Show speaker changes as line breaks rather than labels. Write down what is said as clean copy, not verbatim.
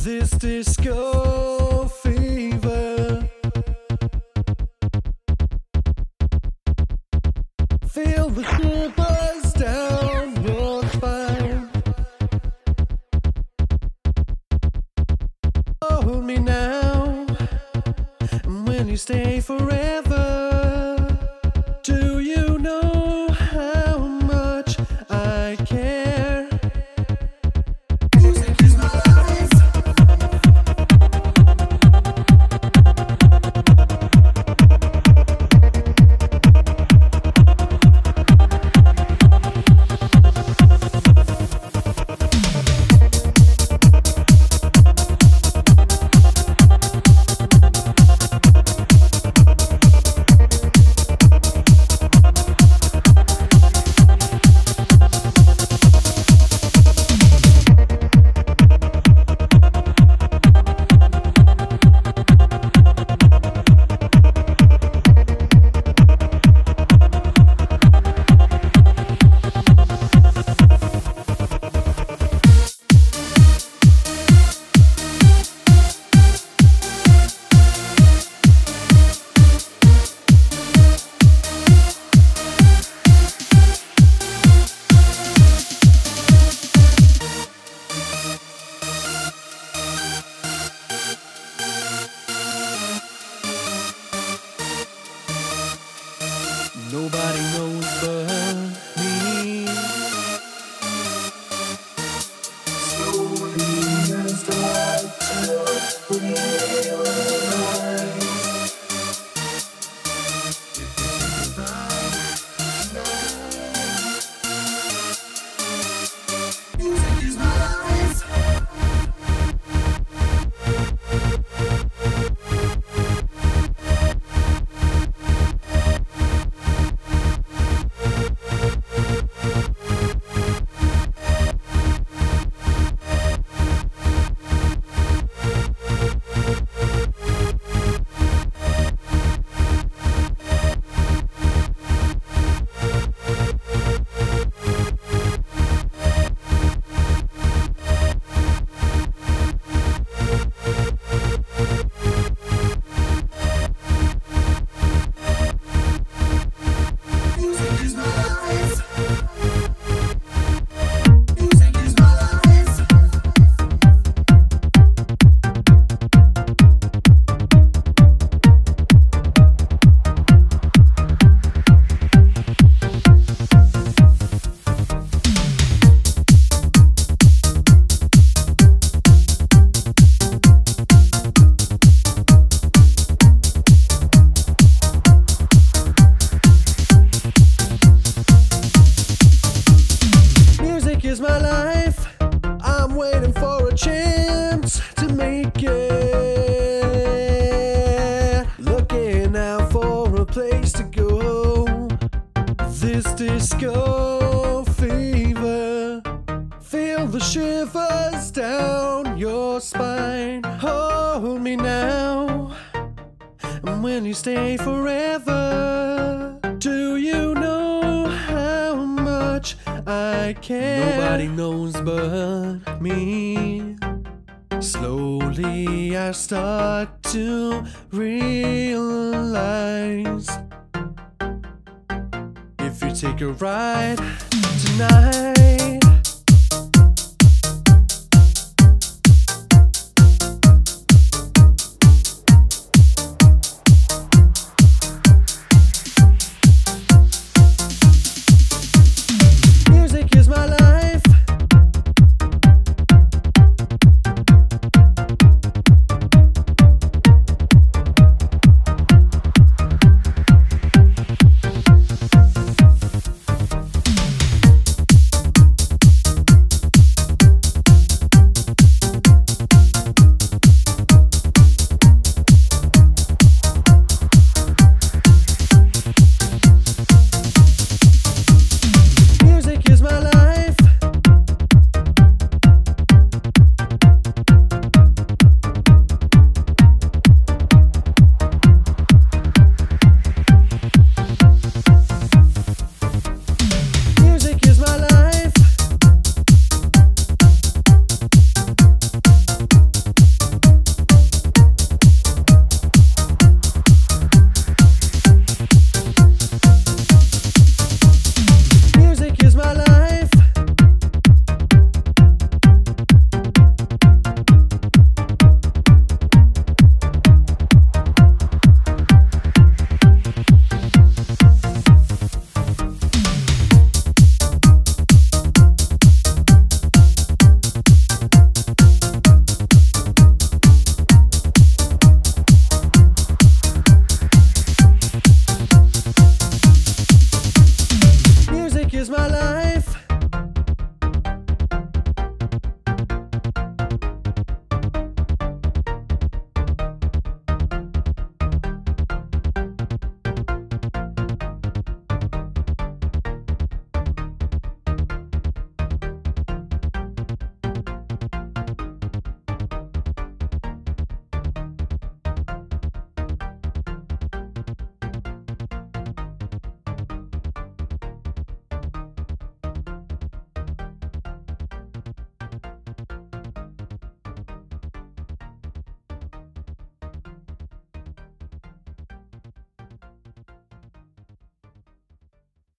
This disco fever, feel the shivers down your spine. Hold me now, and will you stay forever? Do you know how much I care? Music is my life. Nobody knows but me. Slowly I start to realize music is my life. Is my life. I'm waiting for a chance to make it. Looking out for a place to go. This disco fever, feel the shivers down your spine. Hold me now, and will you stay forever? Do you know how much I care? Nobody knows but me. Slowly I start to realize, if you take a ride tonight,